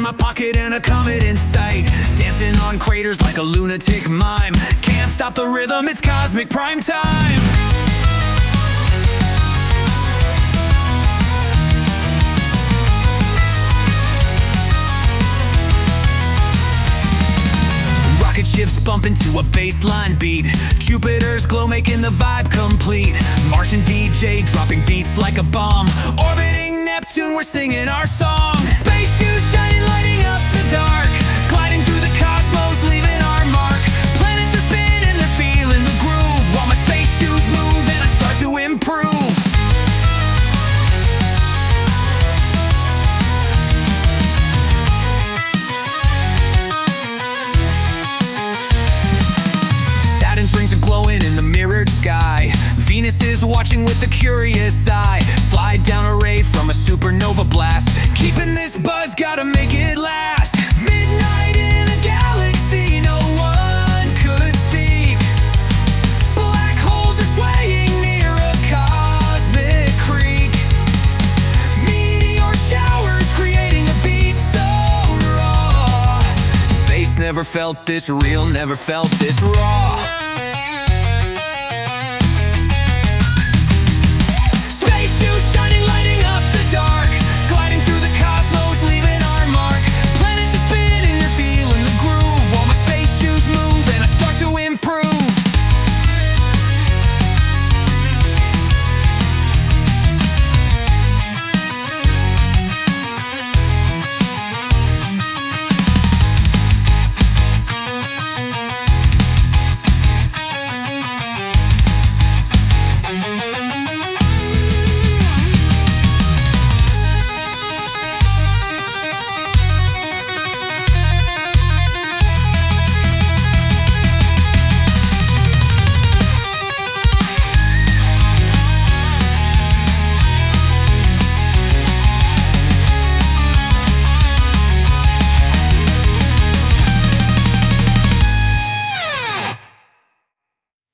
my pocket and a comet in sight, dancing on craters like a lunatic mime. Can't stop the rhythm, it's cosmic prime time. Rocket ships bump into a bassline beat, Jupiter's glow making the vibe complete. Martian DJ dropping beats like a bomb, orbiting Neptune, we're singing our song. Space shoes shining, lighting up the dark, gliding through the cosmos, leaving our mark. Planets are spinning, they're feeling the groove, while my space shoes move and I start to improve. Saturn's rings are glowing in the mirrored sky, Venus is watching with a curious eye. Slide down a ray from a supernova blast, keeping this buzz, gotta make it last. Midnight in a galaxy no one could speak, black holes are swaying near a cosmic creek. Meteor showers creating a beat so raw, space never felt this real, never felt this raw.